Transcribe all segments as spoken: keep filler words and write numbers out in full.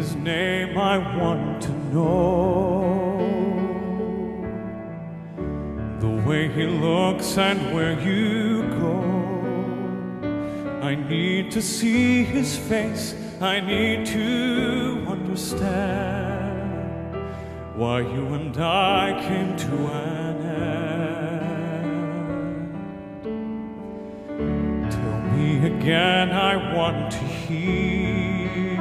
his name I want to know, the way he looks and where you go. I need to see his face, I need to understand why you and I came to an end. Tell me again, I want to hear,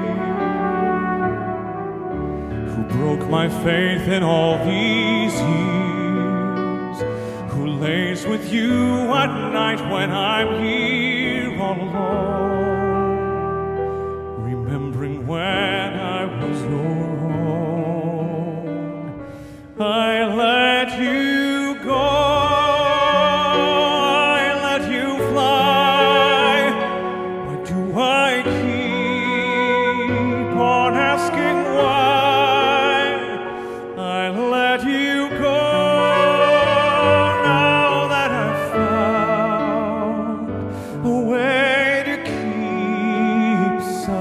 who broke my faith in all these years, who lays with you at night when I'm here all alone, remembering when I was your own. I let you go, I let you fly. Why do I keep on asking why? I let you go now that I've found a way to keep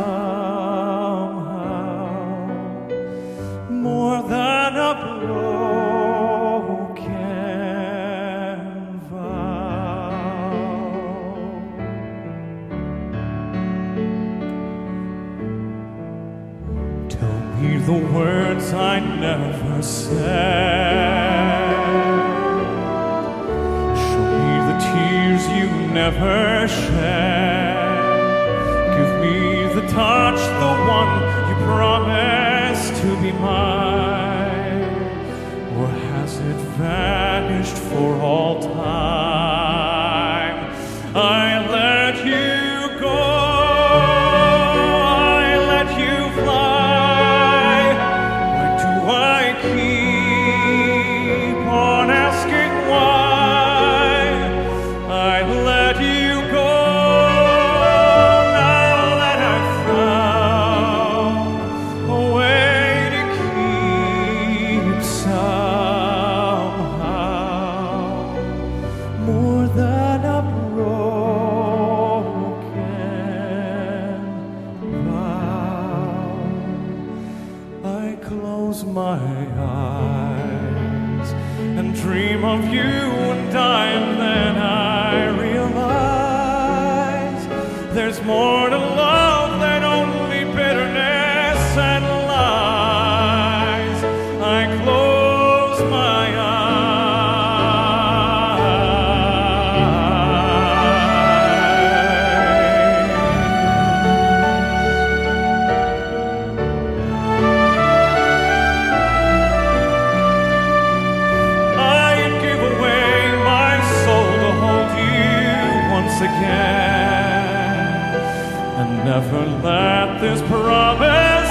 somehow more than a broken vow. Tell me the words I never said, show me the tears you never shed, give me the touch, the one you promised to be mine, or has it vanished for all time? I let you go, I let you fly. Why do I keep on asking why? I let you go now that I've found a way to keep somehow more than a broken vow. I close my eyes and dream of you and I, and then I realize there's more to love than only bitterness and lies. I close my I'd give away my soul to hold you once again and never let this promise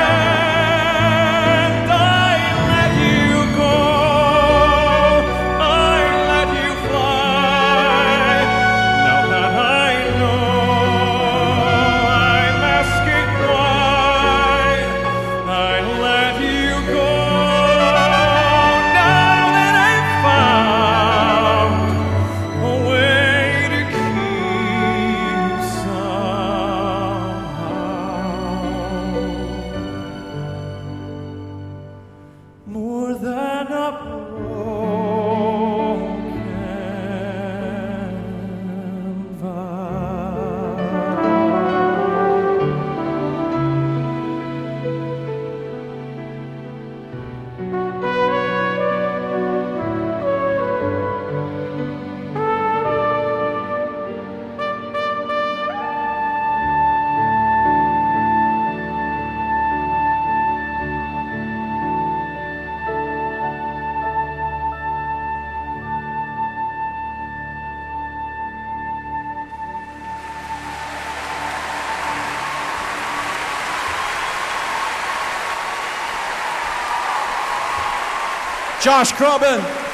end. I let you go, I let you fly. Now that I know I'm asking why, I let you go now that I've found a way to keep somehow more than a broken vow. Josh Groban.